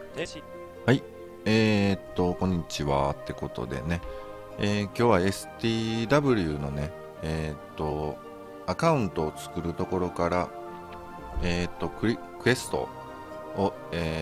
停止。 はい。こんにちはってことでね、今日は STW のね、アカウントを作るところから、クエストを、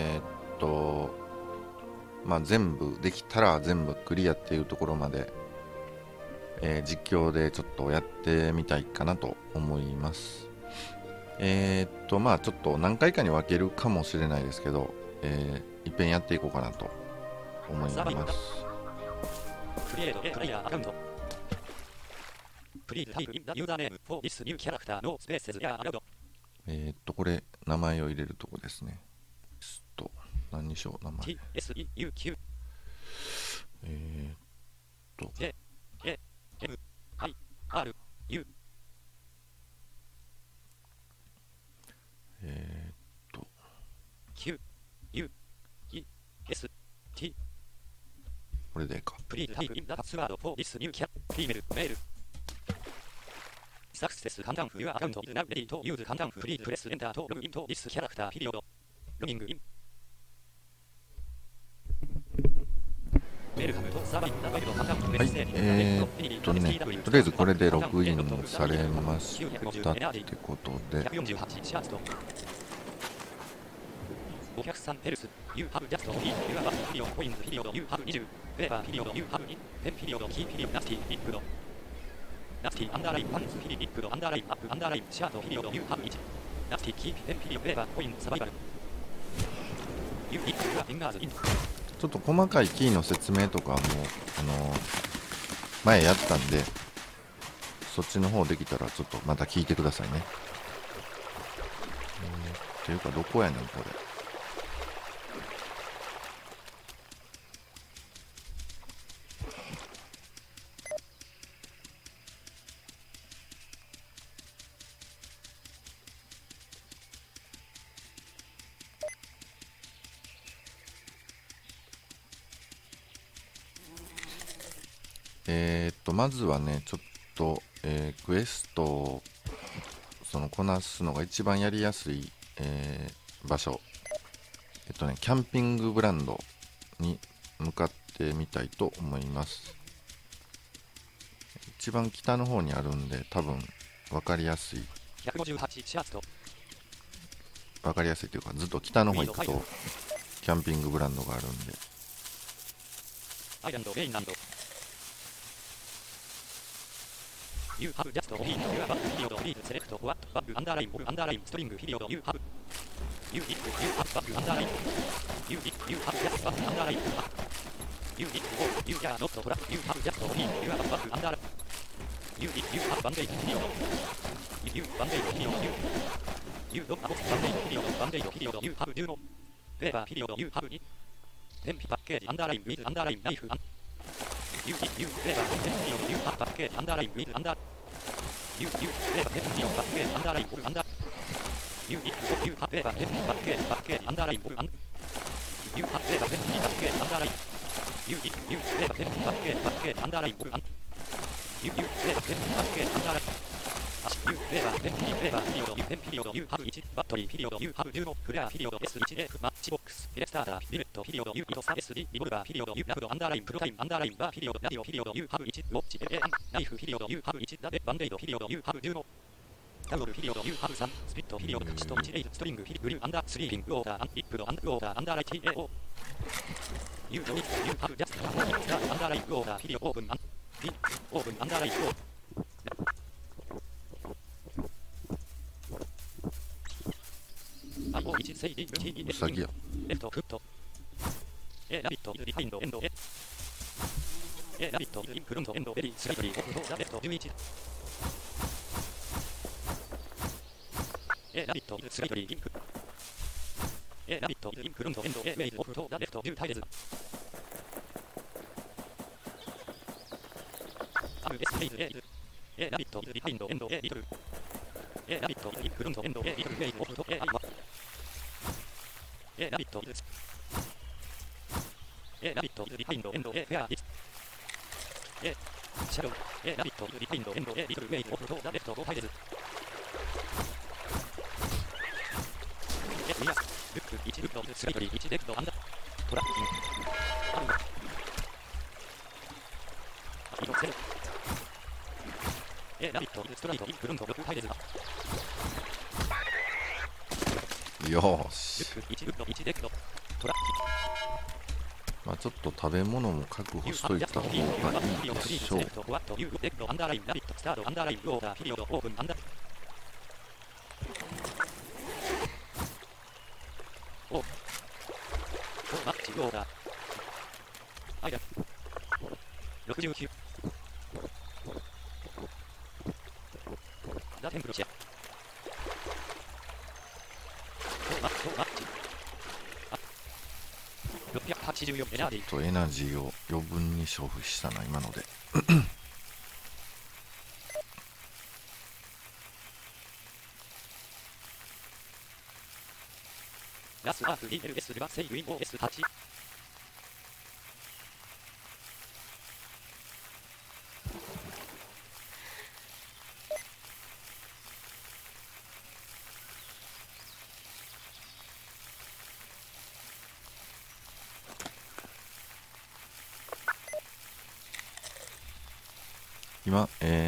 全部できたら全部クリアっていうところまで、実況でちょっとやってみたいかなと思います。ちょっと何回かに分けるかもしれないですけど、いっぺんやっていこうかなと思います。 クリエイト A プレイヤーアカウント。Please type in the username for this new character. No spaces are allowed. これ名前を入れるとこですね。何にしよう、名前。 TSEUQ J A M I R U Q U E S T これでいいか。 Please type in the password for this new character. Female male. Success countdown. Your account is now ready to use countdown. Please press enter to log into this character. Period. Logging in. はい、とりあえずこれでログインされましたってことで、 お客さんヘルス、You have just been your back period, coins period, you have 20, paper period, you have 10 period, key period, nasty, liquid, nasty, underline, pants, period, liquid, underline, up, underline, shirt period, you have 1, nasty, key, 10 period, paper, coin, survival, you dip your fingers in. ちょっと細かいキーの説明とかも前やったんで、そっちの方できたらちょっとまた聞いてくださいね。っていうかどこやねんこれ。まずはね、ちょっと、クエストをこなすのが一番やりやすい、場所、キャンピングブランドに向かってみたいと思います。一番北の方にあるんで、多分分かりやすい。分かりやすいというか、ずっと北の方行くとキャンピングブランドがあるんで。 You have just been your back period, please select what bag underline or underline string period you have. You did you have bag underline. You did you have just bag underline. You did or you are not black. You have just been your bag underline. You did you have band-aid period. You band-aid period you don't have band-aid period you have do no. Paper period you have it. Temp package underline with underline knife and You paper period you have package underline with under. You paper period package underline or under. You have paper package underline or under. You have paper package underline. You paper package underline or under. You paper package underline. You paper period you have 1 battery period you have 0 clear period S1F matchbox starter limit period you SD revolver period you navdo underline pro time underline bar period radio period you have 1 watch knife period you have 1 band-aid period you have 0 towel period you have 3 split period stop 1 string blue under sleeping water and liquid and water underline TAO you don't you have just underline water period open and open underline water ウサギや。 レフトフット。ラビットリファインドエンドラビットインフロントエンドベリースライトリーオフトザレフト11。ラビットスライトリーインフラビットインフロントエンドウェイオフトザレフト10タイルズ。アムエスレイズラビットリファインドエンドリトル。ラビットインフロントエンドリトルウェイオフトアイワ。ラビットラビットリファインドエンドフェアリスシャドウラビットリファインドエンドリトルウェイオフトザレフト5タイルズ。 ルック1ルックスライトリー1デッドアンダートラッキングアルゴ色セルラビットストライトインフロント6タイレズだよールし。 ック1ルック1デッドトラッまあちょっと食べ物も確保キングしといた方がいいでしょう。 ワットユーデッドアンダーラインラビットスタートアンダーラインローダーピリオドオープンアンダーおマッチローダーアイラ69ザテンプルシェマッチ684エナーディエナジーを余分に消費したな今ので。 ラスアーフ ELS リバセイウィン OS8 今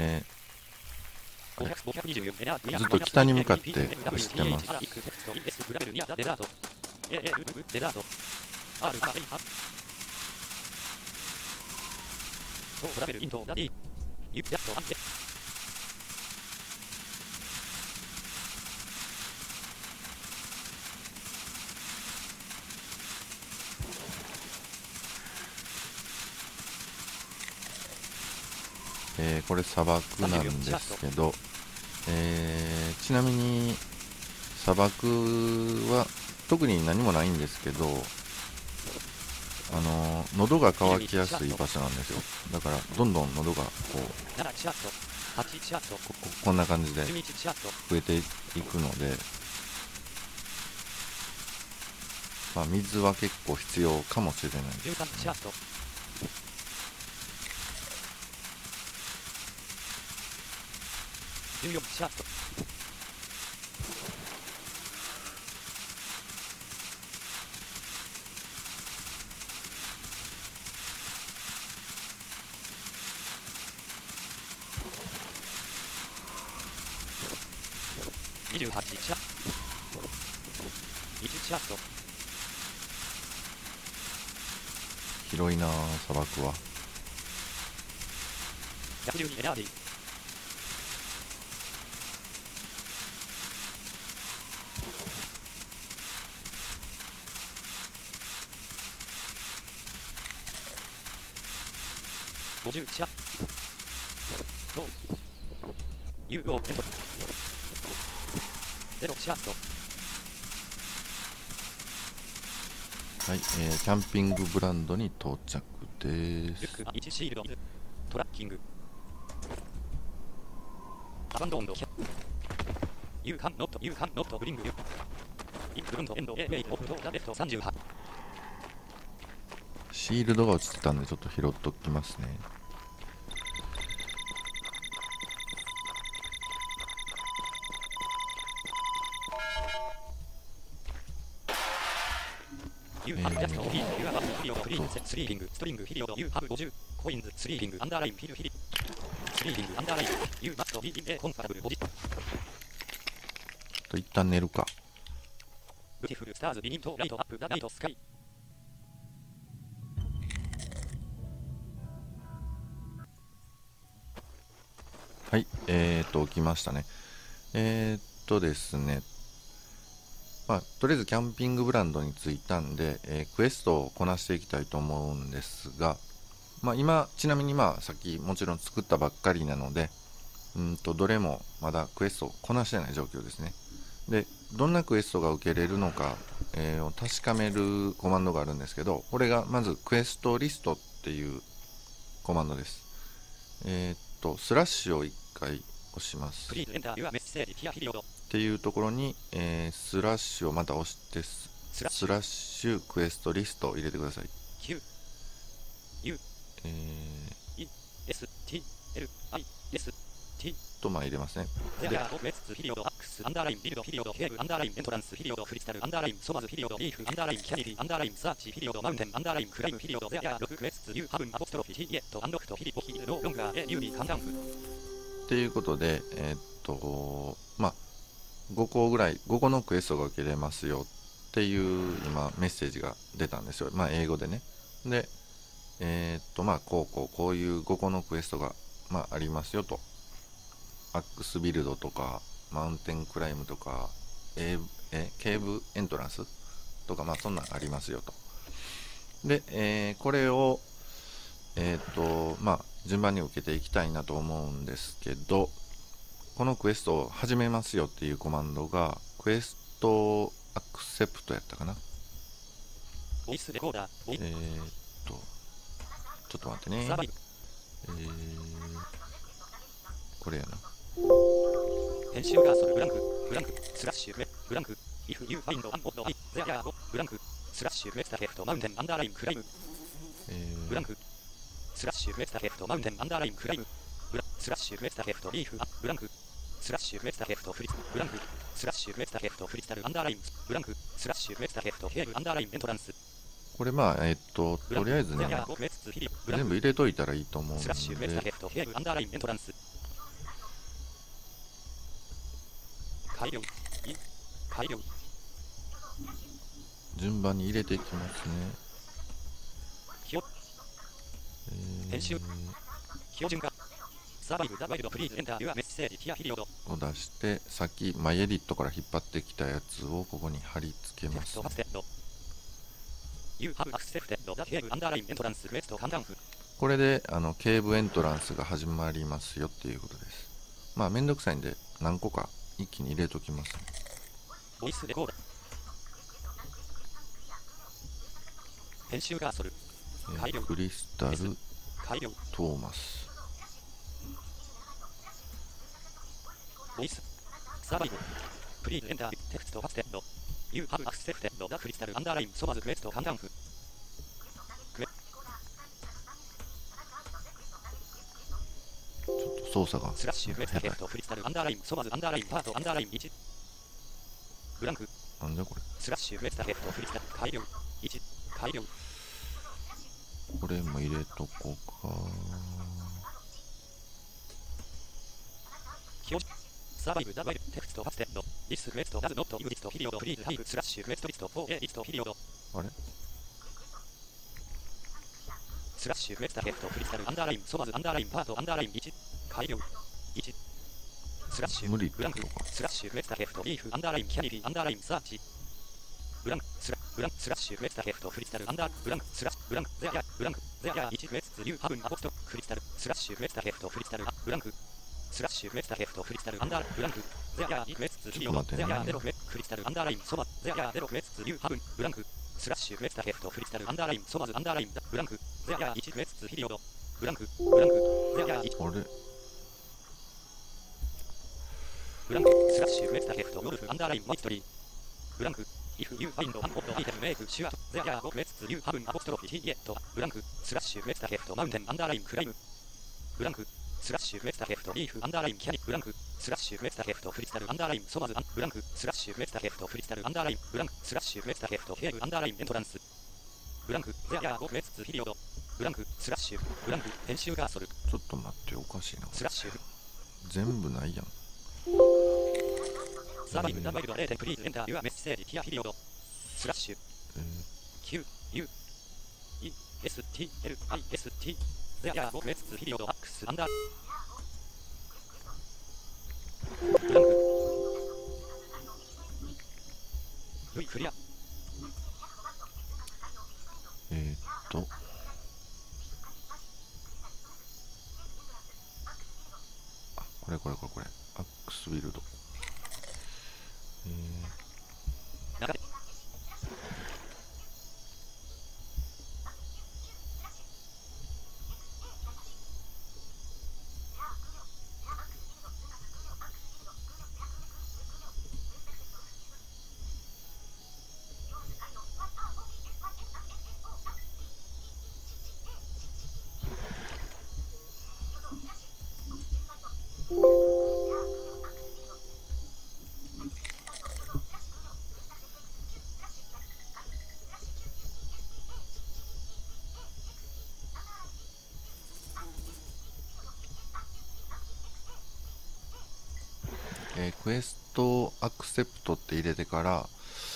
524エナーディずっと北に向かって押してます。 デザートデザート R ハイハトラベルイントダディユジャットアンデこれ砂漠なんですけど、ちなみに砂漠は特に何もないんですけど、喉が渇きやすい場所なんですよ。だからどんどん喉がこんな感じで増えていくので、まあ、水は結構必要かもしれないですね。 14シャート28シャート1シャート広いな砂漠は。 112エナーディ50シャローユーローエンド0シャートはい、キャンピングブランドに到着です。 ルック1シールドトラッキングアバンドンドユーカンノットブリングユインフロントエンドエイオープンドレフト38 シールドが落ちてたんでちょっと拾っときますね。 ユーハブジャストフィーユーハブフィリオドフリースリーピングストリングフィリオドユーハブ50コインズスリーピングアンダーラインフィルフィリスリーピングアンダーラインユーマストビーインエコンファタブルボジ一旦寝るか。 ブティフルスターズビニントライトアップザナイトスカイはい、起きましたね。ですね、まあ、とりあえずキャンピングブランドに着いたんで、クエストをこなしていきたいと思うんですが、まあ、今、ちなみにまあ、さっきもちろん作ったばっかりなので、どれもまだクエストをこなしてない状況ですね。で、どんなクエストが受けれるのか、を確かめるコマンドがあるんですけど、これがまずクエストリストっていうコマンドです。スラッシュを1回押します。っていうところに、スラッシュをまた押してスラッシュクエストリストを入れてください。とまあ入れますね。で、 ツピリオドアックスアンダーラインビルドピリオドケーブアンダーラインエントランスピリオドクリスタルアンダーラインソマズピリオドリーフアンダーラインキャニティアンダーラインサーチピリオドマウンテンアンダーラインクライムピリオドゼアヤロククエスツユーハブンアポストロフィヒイエットアンロクトフィリポヒロロンガーエユービーカンダウンフっていうことでまあ5個ぐらい5個のクエストが受けれますよっていう今メッセージが出たんですよ。まあ英語でね。でまあこういう5個のクエストがまあありますよと。アックスビルドとかマウンテンクライムとかケーブエントランスとかまあそんなんありますよと。で、これをまあ順番に受けていきたいなと思うんですけど、このクエストを始めますよっていうコマンドがクエストアクセプトやったかな。 ボイスレコーダーちょっと待ってね。これやな。 編集ガーソルブランクスラッシュブランク if you find an odd eye there ブランクスラッシュクエスタケフトマウンテンアンダーラインクライムブランクスラッシュクエスタケフトマウンテンアンダーラインクライムスラッシュクエスタケフトリーフブランクスラッシュクエスタケフトフリブランクスラッシュクエスタケフトフリスタルアンダーラインブランクスラッシュクエスタケフトケーブアンダーラインエントランス。 これまあとりあえずね全部入れといたらいいと思うんで、 スラッシュクエスタケフトケーブアンダーラインエントランス改良順番に入れていきますね。 編集標準化サバイブダワイルドプリーズエンターユアメッセージティアピリオドを出して、さっきマイエディットから引っ張ってきたやつをここに貼り付けます。これでケーブエントランスが始まりますよっていうことです。まあめんどくさいんで何個か一気に入れときます、ね。 ボイスレコーダー編集ガーソルクリスタルトーマスボイスサバイブプリーズエンターテクストファステッドユーハブアクセプテッドダクリスタルアンダーラインソマズクエストカンダウンフちょっと操作がスラッシュクエストケフトフリスタルアンダーラインソマズアンダーラインパートアンダーライン1ブランクなんだこれスラッシュクエストケフトフリスタル改良1改良これも入れとこうか。 サバイブダバイルテクストファステッドディスクエストダズノットイグリストピリオドプリーズハイブスラッシュクエストリスト4リストピリオドあれスラッシュクエストケフトクリスタルアンダーラインソマズアンダーラインパートアンダーライン1改良1スラッシュ無理ブランクスラッシュクエストケフトリーフアンダーラインキャニティアンダーラインサーチブランクスラッシュクエストケフトクリスタルアンダーブランクスラッシュブランクゼアヤブランクゼアヤ1クエストユーハブンアポストクリスタルスラッシュクエストケフトクリスタルブランクスラッシュクエストケフトクリスタルアンダーブランクゼアヤ2クエストリオゼアヤ0クエクリスタルアンダーラインソマゼアヤ0クエストユーハブンブランクスラッシュクエストケフトクリスタルアンダーラインソマズアンダーラインブランクゼアヤ1クエストピリオドブランクゼアヤ1 あれブランクスラッシュクエストケフトゴルフアンダーラインマイストリーブランクif you find an odd item make sure there are quests you haven't apostrophe yet ブランクスラッシュクエストケフトマウンテンアンダーラインクライムブランクスラッシュクエストケフトリーフアンダーラインキャニブランクスラッシュクエストケフトクリスタルアンダーラインソマズブランクスラッシュクエストケフトクリスタルアンダーラインブランクスラッシュクエストケフトケーブアンダーラインエントランスブランクゼアヤー5クエストピリオドブランクスラッシュブランク編集ガーソルちょっと待っておかしいな。 スラッシュ全部ないやん。 サバイブダバイルド0点プリーズエンターユアメッセージティアピリオドスラッシュ Q U E S T L I S T ゼアヤー5クエストピリオドアックスアンダーブランクルイクリアこれアックスビルド中でクエストアクセプトって入れてから、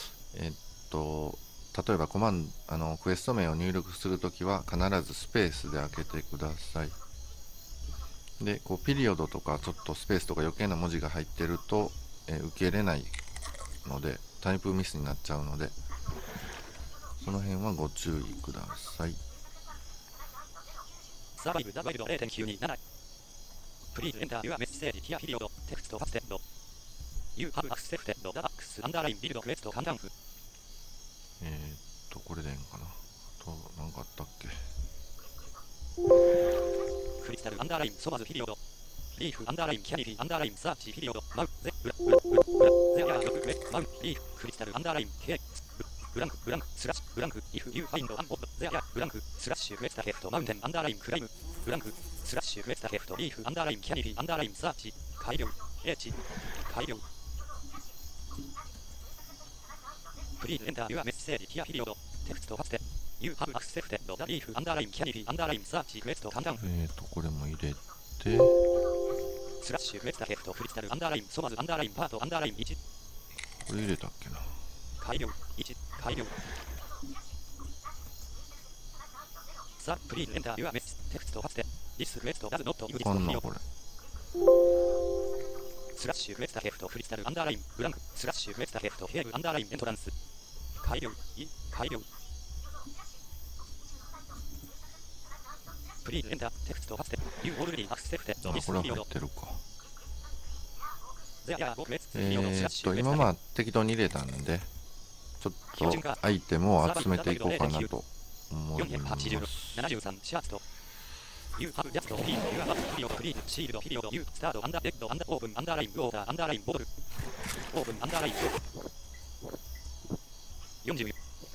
例えばクエスト名を入力するときは必ずスペースで開けてください。で、ピリオドとかちょっとスペースとか余計な文字が入ってると、受け入れないのでタイプミスになっちゃうので、その辺はご注意ください。 サバイブザワイルド 0.927 Please enter your message here period text fasted You have accepted the box underline build quest 簡単符これでいいんかな。なんかあったっけ。 クリスタルアンダーラインソマズピリオドリーフアンダーラインキャニフィアンダーラインサーチピリオドマウゼアヤヨクレマウリーフクリスタルアンダーラインケブランクスラッシュブランクイフユーファインドアンボッドゼアヤブランクスラッシュクエスタヘフトマウンテンアンダーラインクライムブランクスラッシュクエスタヘフトリーフアンダーラインキャニフィアンダーラインサーチ改良 H 改良Please enter your message here period text fasted You have accepted the leaf underline canopy underline search quest 簡単符これも入れてスラッシュクエスタヘフトクリスタルアンダーラインソマズアンダーラインパートアンダーライン1 これ入れたっけな。 改良1改良さあ Please enter your message text fasted This quest does not use こんなこれスラッシュクエスタヘフトクリスタルアンダーラインブランクスラッシュクエスタヘフトヘーブアンダーラインエントランス改良改良Please enter text fasted You already accepted this これは period 入ってるか。 There are5 quest period 今適当に入れたんでちょっとアイテムを集めていこうかなと思います。 73シャーツと You have just been your up period please shield period you start under dead under open underline water underline bottle open underline 40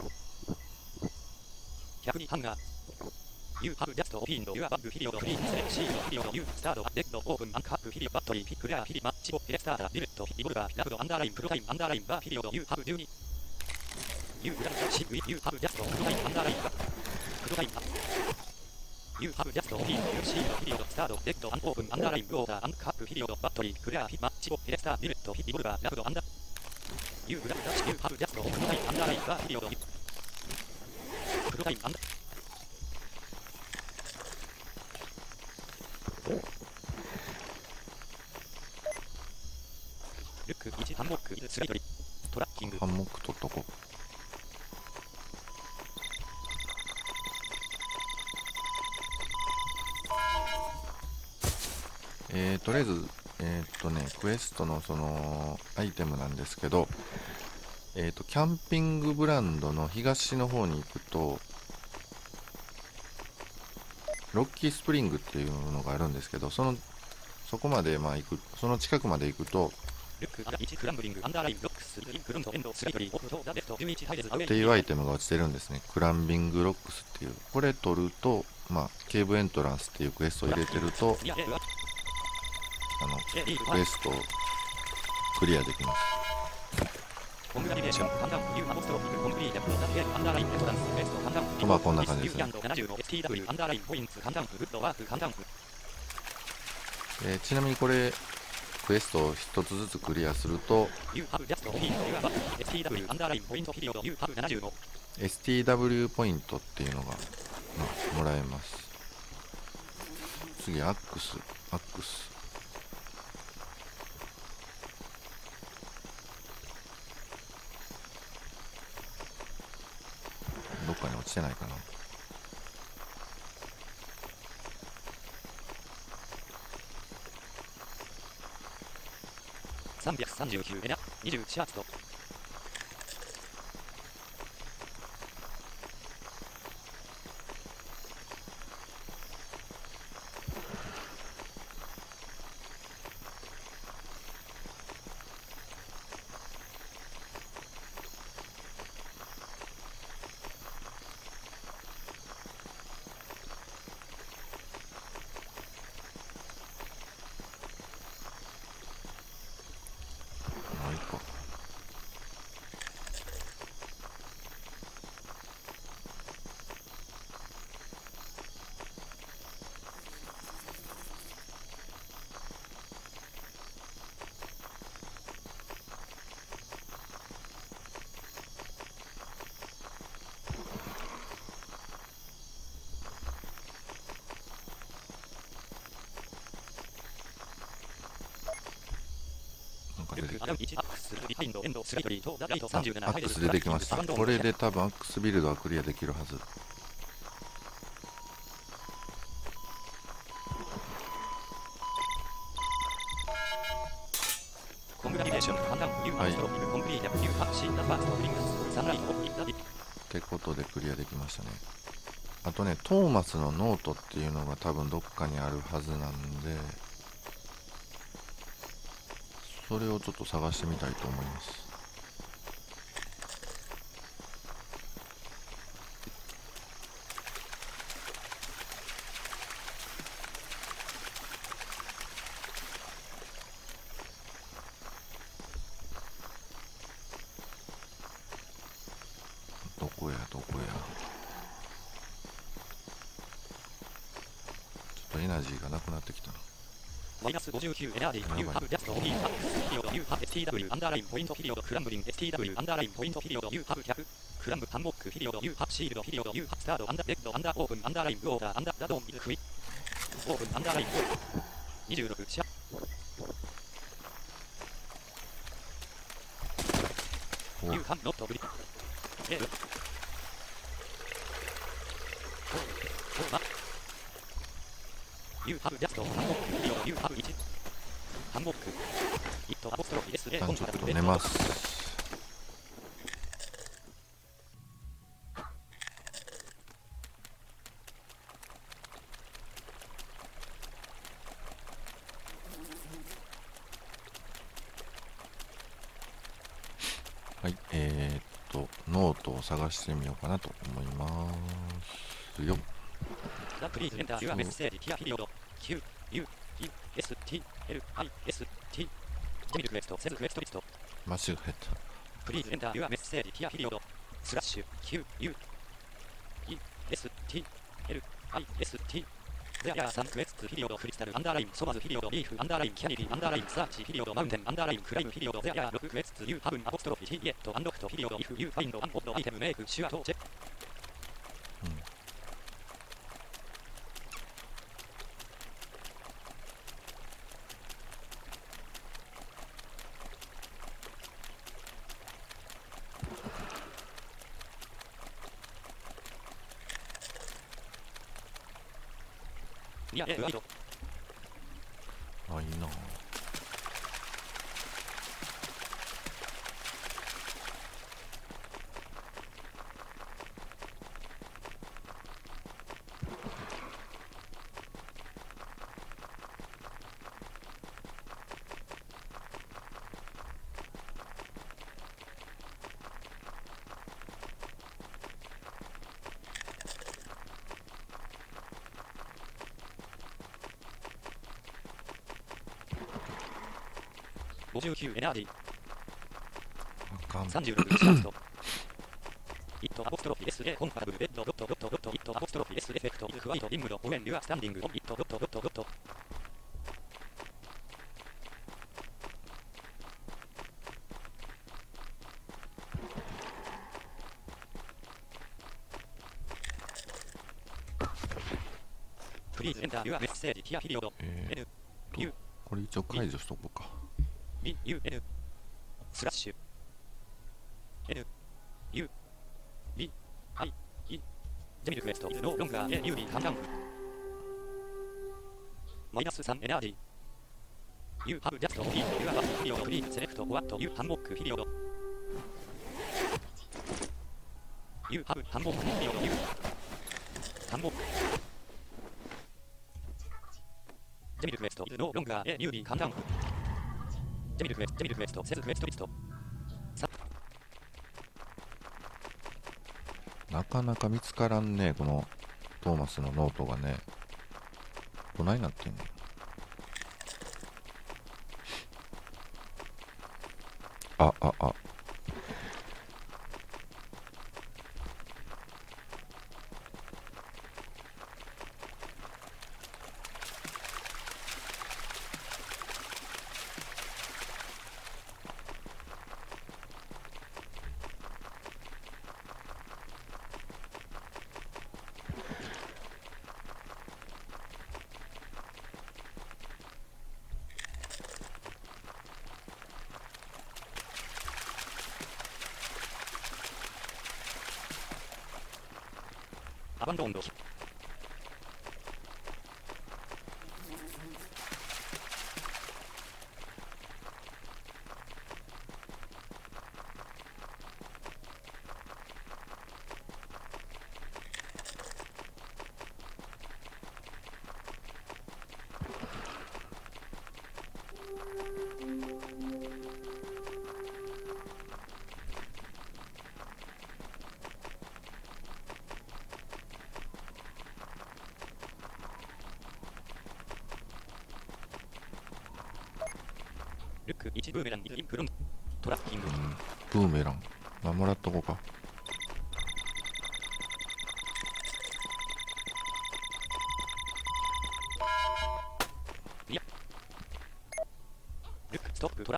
102ハンガー You have just opened your bag period please select shield period you start dead open uncap period battery clear period match starter bullet revolver locked underline pro time underline bar period you have 12 You have just pro time underline pro time You have just opened your shield period start dead and open underline water uncap period battery clear match starter bullet revolver locked under You have just pro time underline bar period pro time underルック1ハンモックスリトリトラッキングハンモック取っとこう。とりあえずクエストのそのアイテムなんですけど、キャンピングブランドの東の方に行くとロッキースプリングっていうのがあるんですけど、そこまでその近くまで行くとっていうアイテムが落ちてるんですね。クランビングロックスっていう、これ取るとケーブエントランスっていうクエストを入れてるとクエストをクリアできます。こんな感じですね。ちなみにこれクエストを一つずつクリアすると STW ポイントっていうのが、もらえます。次アックスどっかに落ちてないかな。 339エナ20シャーツとダウン1アックスリファインドエンドスライトリーとライト37 アックス出てきました。これで多分アックスビルドはクリアできるはず。 コングラビレーション判断ニューアストロフィーコンプリートニューハッシーダファーストリングスサンライトオフイダディってことでクリアできましたね。あとね、トーマスのノートっていうのが多分どっかにあるはずなんで、それをちょっと探してみたいと思います。どこやどこや。ちょっとエナジーがなくなってきたな。 マイナス59エナージーニューハブジャストオフィーアックスピリオドニューハブ STW アンダーラインポイントピリオドクランブリン STW アンダーラインポイントピリオドニューハブ100クランブハンモックピリオドニューハブシールドピリオドニューハブスタードアンダーレッドアンダーオープンアンダーラインブオーダーアンダーダドンイズクイオープンアンダーライン26シャニューハブノットブリエルニューハブジャストハンモックピリオドニューハブ1ハンモックイットアポストロフィ SA 一旦ちょっと寝ます。はい、ノートを探してみようかなと思いますよ。 Please enter your message here period Q U E S T L I S T ジェミルクエストセルクエストリスト間違えた。 Please enter your message here period スラッシュ Q U E S T L I S T There are some quests period crystal underline somas period leaf underline canopy underline search period mountain underline climb period There are 6 quests you have an apostrophe T yet unlocked period if you find an odd item make sure to check いや、ワイド。 あ、いいな。 59エナジー。 あかん。 36シャフト。イットアポストロフィ SA コンファタブルベッドドットドットドットイットアポストロフィ S エフェクトイズクワイトリムドオウェンリュアスタンディングオンイットドットドットドットプリーズエンターユアメッセージヒアピリオド N U これ一応解除しとこうか。 B U N スラッシュ N U B I E ジェミルクエストイズノーロンガー A U B カンダウンマイナス3エナージー You have just completed your first period please select what you hanbok period You have hanbok period You hanbok ジェミルクエストイズノーロンガー A U B カンダウンジェミルクエストセズクエストリストなかなか見つからんね、このトーマスのノートがね。どないなってんの。あ。 アバンドンドルック1ブーメラン2フロントトラッキングブーメラン。まあ、もらっとこうか。 ルックストップトラ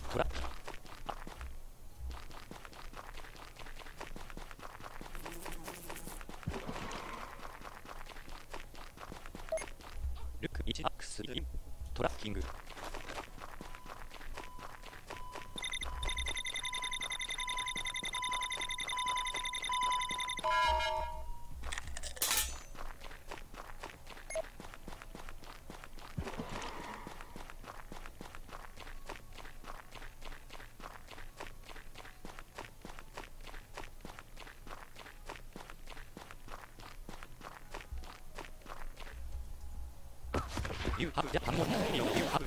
ルック1アックスイントラッキングYou have the 反目ビデオ You have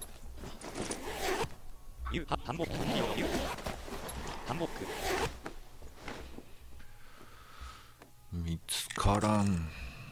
You have 反目ビデオ You 反目見つからん。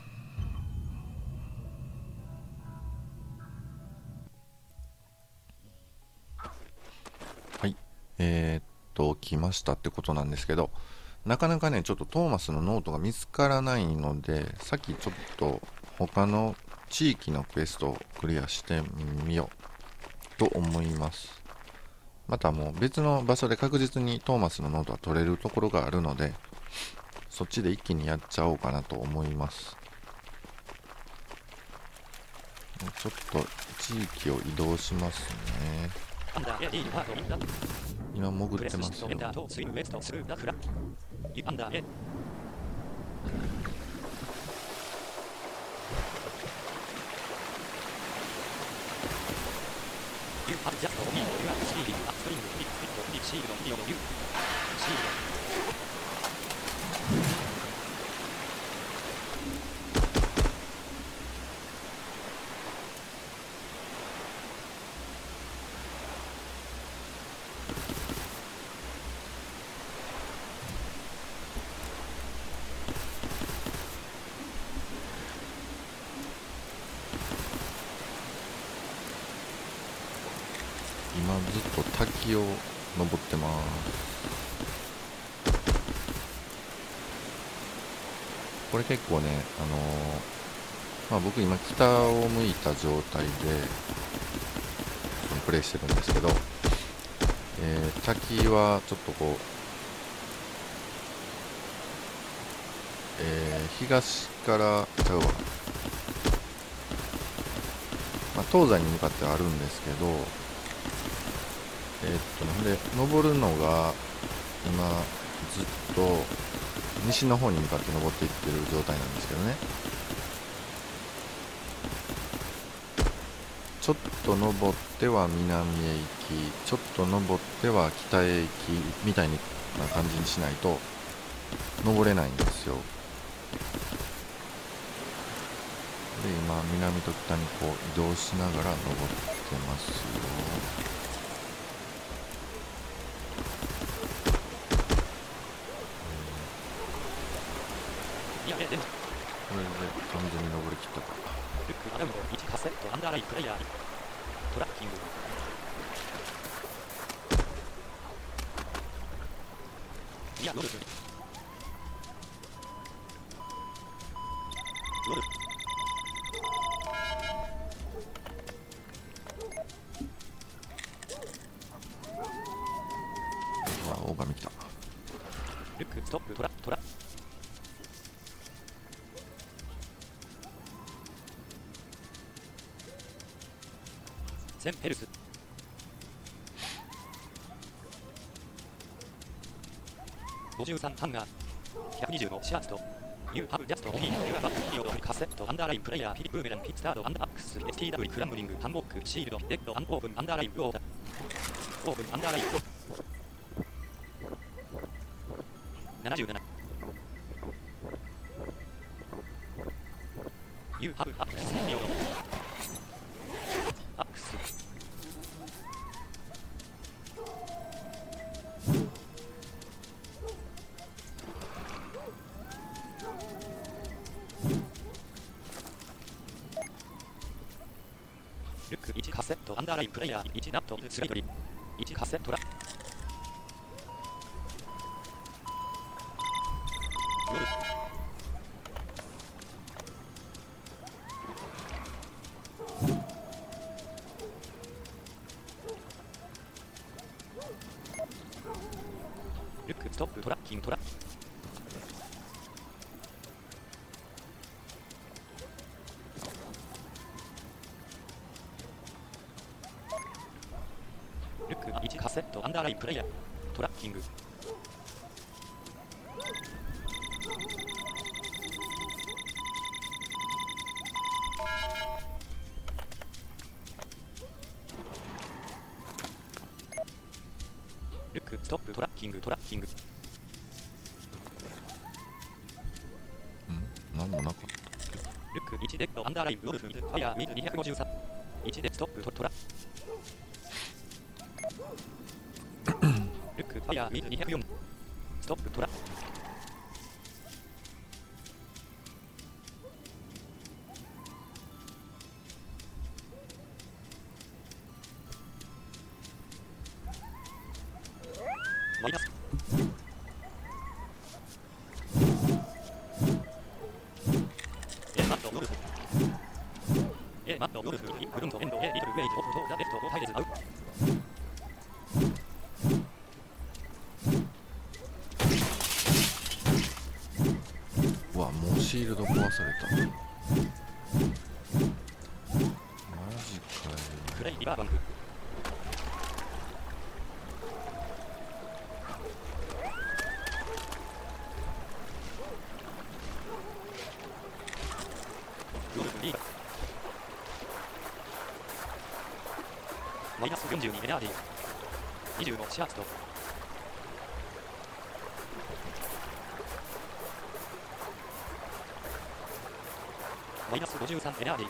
はい。来ましたってことなんですけど、なかなかね、ちょっとトーマスのノートが見つからないので、さっきちょっと他の地域のクエストをクリアしてみようと思います。またもう別の場所で確実にトーマスのノートは取れるところがあるので、そっちで一気にやっちゃおうかなと思います。ちょっと地域を移動しますね。今潜ってますよ。 You have just me, you are speeding up string, big shield, video, you, shield. 今ずっと滝を登ってます。これ結構ね、僕今北を向いた状態でプレイしてるんですけど、滝はちょっとこう、東からちゃうわ、東西に向かってあるんですけど、で登るのが今ずっと西の方に向かって登っていってる状態なんですけどね。ちょっと登っては南へ行き、ちょっと登っては北へ行きみたいな感じにしないと登れないんですよ。で今南と北にこう移動しながら登ってますよ。これで完全に登りきったか。 ルックアダム1カセットアンダーラインプレイヤートラッキングいやロルオーバー見た。 ルックストップトラ1000ヘルス53ハンガー120のシャーツと You have just been your video cassette underline player P boomerang pit start and axe STW crumbling hanbok shield dead and open underline water open underline 77 You have axe video axeルック1カセットアンダーラインプレイヤー1ナット3ドリ1カセットラルックストップトラッキングトラルック1カセットアンダーラインプレイヤートラッキングルックストップトラッキングトラッキングなんもなかった。 ルック1デッドアンダーラインウォルフミズファイヤーミズ253 1でストップトラルックファイヤーミズ204ストップトラマイナスマットウォルフマットウォルフグルントエンドリトルウェイトオフトザレフト5タイレズアウうわ、もうシールド壊された。マジかよ。 プレイリバーバンクウォルフリーバーマイナス42エナーディー25シャーツとマイナス53エナーディ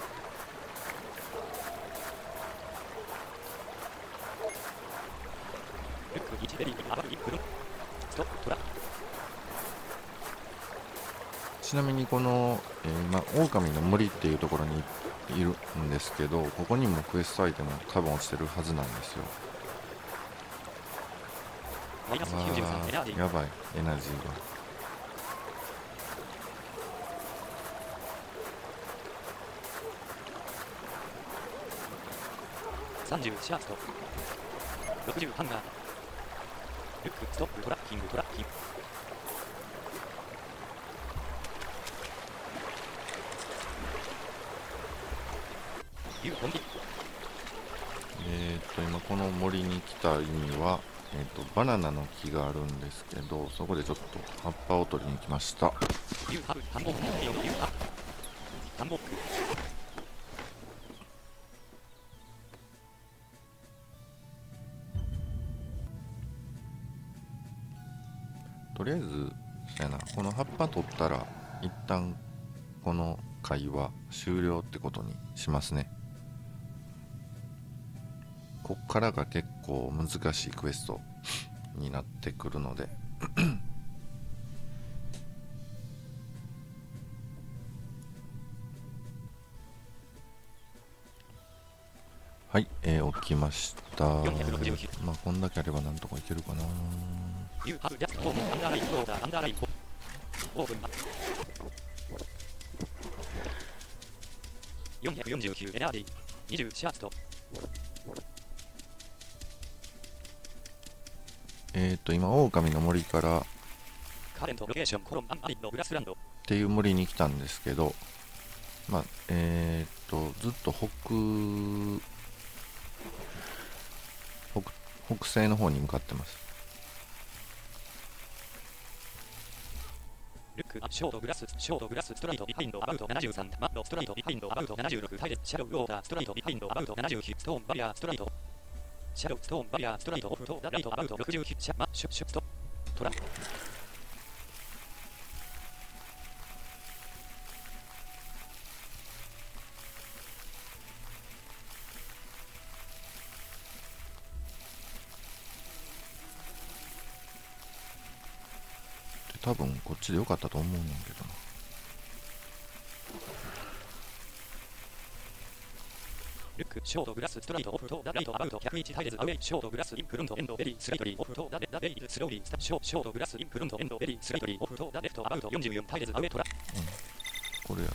ルック1ベリーアバル1プルストップトラちなみにこの、今狼の森っていうところにいるんですけど、ここにもクエストアイテム多分落ちてるはずなんですよ。 マイナス93エナーディやばい、エナジーが。 30シャーツと60ハンガールックストップトラッキングトラッキングユーコンビ今この森に来た意味は、バナナの木があるんですけど、そこでちょっと葉っぱを取りに来ました。 ユーハブハンボックユーハブハンボックとりあえずそうやな、この葉っぱ取ったら一旦この会話終了ってことにしますね。こっからが結構難しいクエストになってくるのではい、起きました。まあこんだけあればなんとかいけるかな。 ユーハブジャストホームアンダーラインオーダーアンダーラインオープン449エナーディ20シャーツと今狼の森からカレントロケーションコロンアンアリッドグラスランドっていう森に来たんですけど、まあずっと北西の方に向かってます。 ルックアショートグラスストライトビハインドアバウト73マッドストライトビハインドアバウト76タイレシャドウウォーターストライトビハインドアバウト79ストーンバリアーストライトシャドウストーンバリアーストライトオフトライトアバウト69シャマッシュシュストトラ多分こっちでよかったと思うんだけどな。 ルックショートグラスストライトオフトライトアバウト101タイレズアウェイショートグラスインフロントエンドベリースライトリーオフトダベイズスローリースタショートグラスインフロントエンドベリースライトリーオフトレフトアバウト44タイレズアウェイトラこれやろ。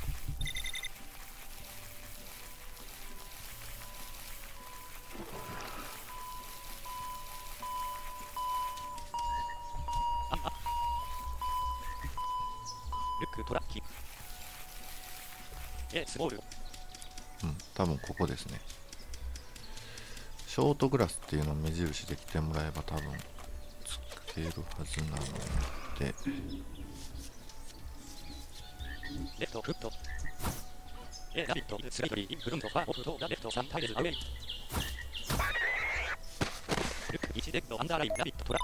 ルックトラッキスボール多分ここですね。ショートグラスっていうのを目印で来てもらえば多分つけるはずなので、 レフトフットラビットスライトリーインフロントファーオフトレフト3タイレズアウェイルック1デッドアンダーラインラビットトラ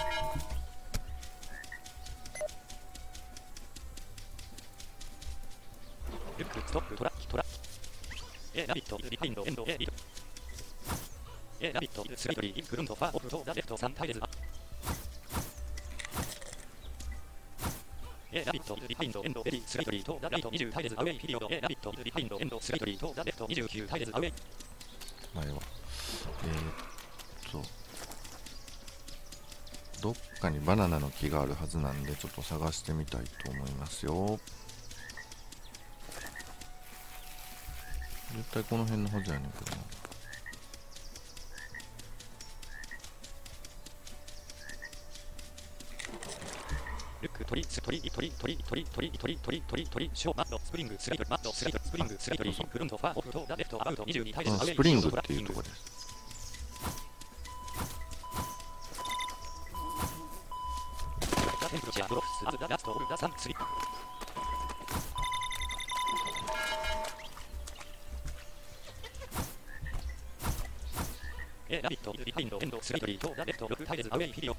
ルックストップトララビットビハインドエンドラビットスライトリーインフロントファーオフトレフト3タイレズラビットビハインドエンドベリースライトリーとライト20タイレズアウェイピリオドラビットビハインドエンドスライトリーとレフト29タイレズアウェイないわ。どっかにバナナの木があるはずなんでちょっと探してみたいと思いますよ。絶対この辺のはずやねんけどな。 ルックトリショーマッドスプリングスライトマッドスライトスプリングスライトリーフロントファーオフトレフトアバウト22タイレズアウェイスプリングっていうところです。 テンプルチャーブロックスアズダラストオルダサンスリラビットビハインドエンドスライトリーとレフト6タイレズアウェイピリオ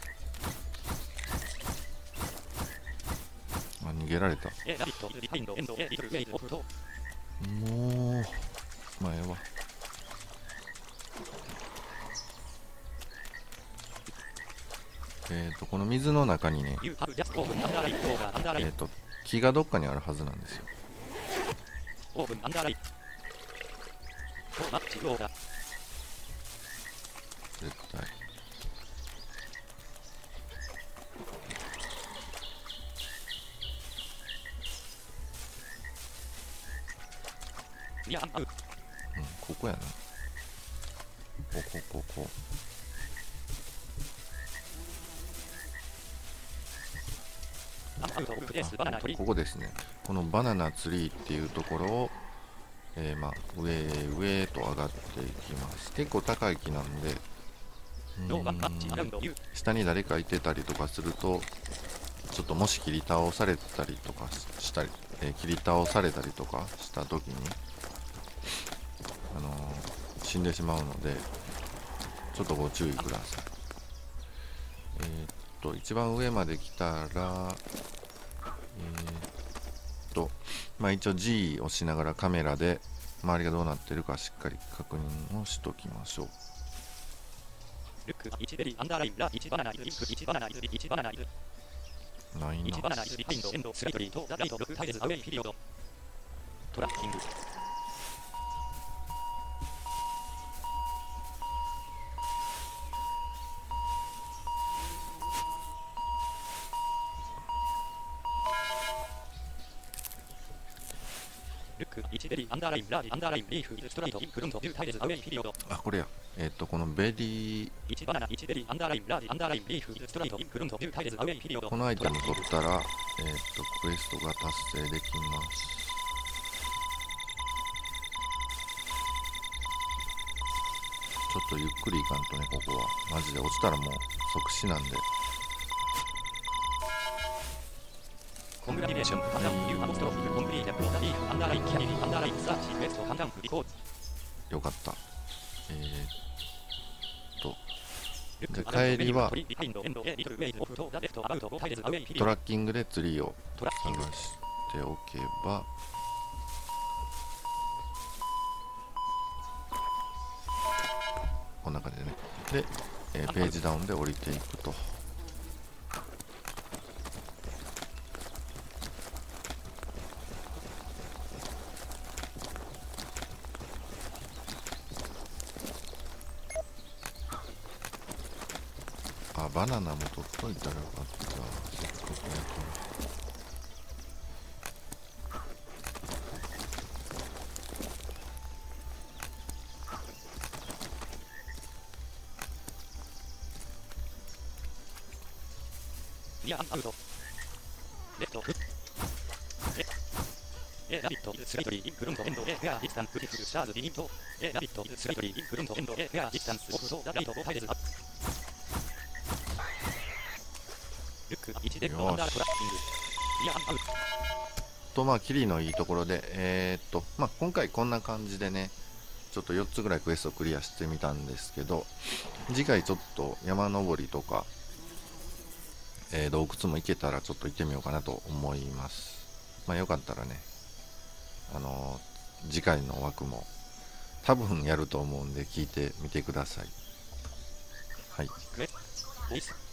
逃げられた。 ラビットビハインドエンドリトルウェイズオフトもう前はこの水の中にね、木がどっかにあるはずなんですよ。 オーブンアンダーライトマッチローダ絶対いやアウここやな。こここですね。このバナナツリーっていうところを、上と上がっていきます。結構高い木なんで、下に誰かいてたりとかすると、ちょっともし切り倒されたりとかしたり、切り倒されたりとかした時に、死んでしまうので、ちょっとご注意ください。一番上まで来たら、一応 G を押しながらカメラで周りがどうなってるかしっかり確認をしときましょう。 ルック1ベリーアンダーラインラ1バナナイズインク1バナナイズ1バナナイズないな。 1バナナイズビハインドエンドスライトリーとライト6タイレズアウェイピリオドトラッキングルック1ベリーアンダーラインラージアンダーラインリーフストライトインフロント10タイレズアウェイピリオドこれや。このベリー 1バナナ1ベリーアンダーラインラージアンダーラインリーフストライトインフロント10タイレズアウェイピリオドこのアイテム取ったら、クエストが達成できます。ちょっとゆっくりいかんとね、ここはマジで落ちたらもう即死なんで、 コングラディレーションカンダムユーアポストロフィーコンプリーテッドダリーアンダーラインキャリーアンダーラインサーチクエストカンダムリコーよかった。で帰りはトラッキングでツリーを探しておけばこんな感じでね。で、ページダウンで降りていくと。あ、バナナも取っといたらよかった。せっかくやからリアンアウトレフトラビットイズスライトリーインフロントエンドウェアディスタンスフィフルシャーズディミントラビットイズスライトリーインフロントエンドウェアディスタンスオフトライト5ファイルズアップルック1デッドアンダートラッキングリアンアウトまあキリのいいところでまあ今回こんな感じでねちょっと4つぐらいクエストクリアしてみたんですけど、次回ちょっと山登りとか洞窟も行けたらちょっと行ってみようかなと思います。まあよかったらね、次回の枠も多分やると思うんで聞いてみてください。はい。